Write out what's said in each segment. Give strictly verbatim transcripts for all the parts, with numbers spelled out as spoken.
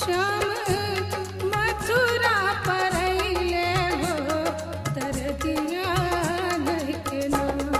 श्याम मथुरा परैले हो दरदिया देखना।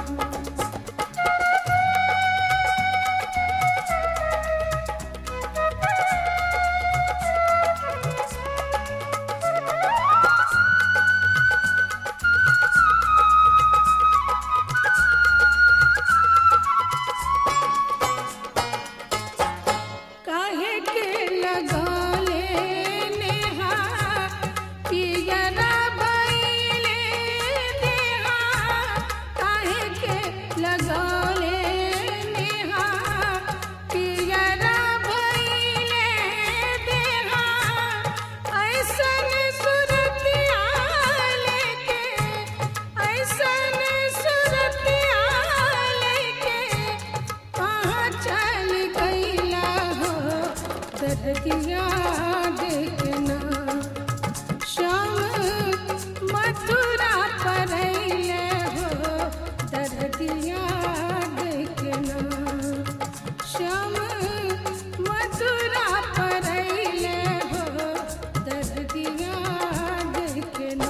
काहे के लगाले नेहा पियरा बैले देहा, काहे के लगाले नेहा पियरा बैले देहा। ऐसन सुरतिया लेके, ऐसन सुरतिया लेके कहाँ चल गईला हो दरदिया देखना। श्याम मथुरा परैले हो दरदिया देखना। श्याम मथुरा परैले हो दरदिया देखना।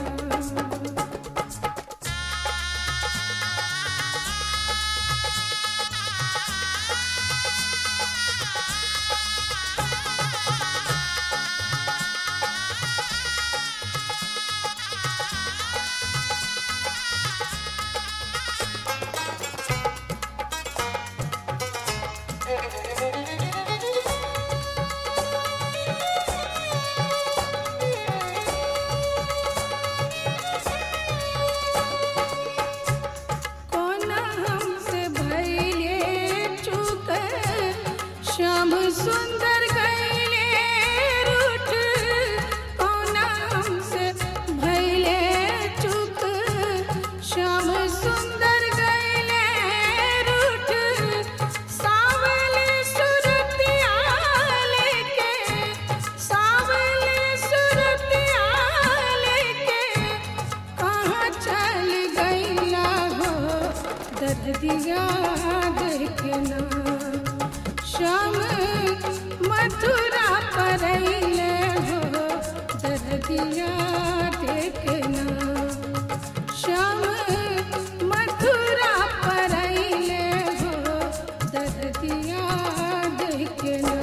कोना हमसे भइले चूक, श्याम सुंदर गइले रूठ। कोना हमसे भइले चूक, श्याम सुंदर गइले रूठ। सावल सुरतिया लेके, सावल सुरतिया लेके कहाँ चल गईला हो दरदिया देखना। श्याम मथुरा परैले हो दरदिया देखना। श्याम मथुरा परैले हो दरदिया देखना।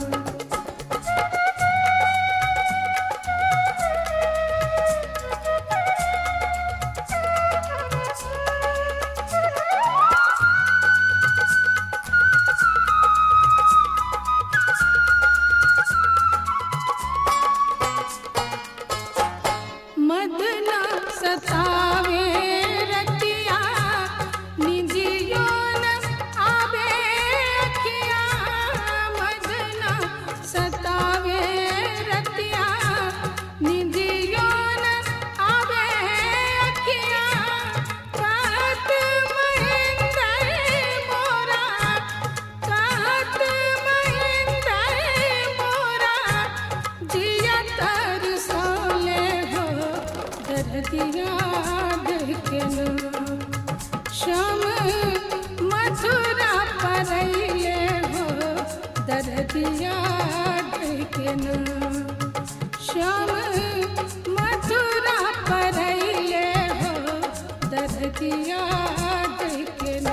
मदना सतावे रतिया, निंदियो न आवे अखिया। मदना सतावे रतिया, निंदियो न आवे अखिया। कहत महेंद्र मोरा, कहत महेंद्र मोरा जिया तरसौले हो दरदिया देखना। श्याम मथुरा परैले हो दरदिया देखना। श्याम मथुरा परैले हो दरदिया देखना।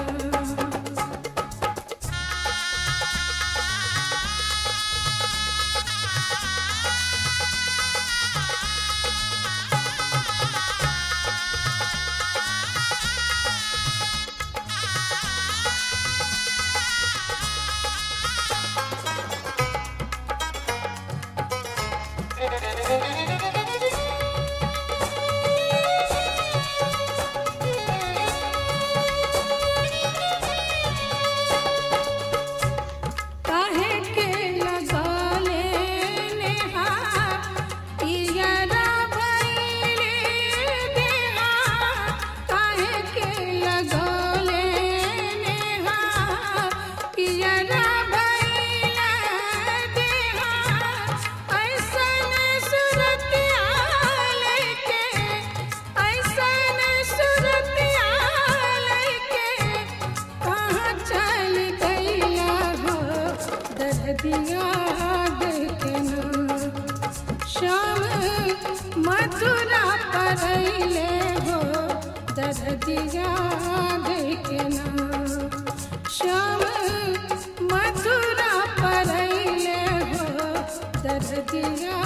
काहे के लगाले नेहा पियरा बैले देहा। काहे के लगाले नेहा पियरा बैले देहा। ऐसन सुरतिया लेके, ऐसन सुरतिया लेके कहाँ चल गईला हो दरदिया देखना। श्याम मथुरा परैले हो दरदिया देखना श्याम मथुरा परैले हो दरदिया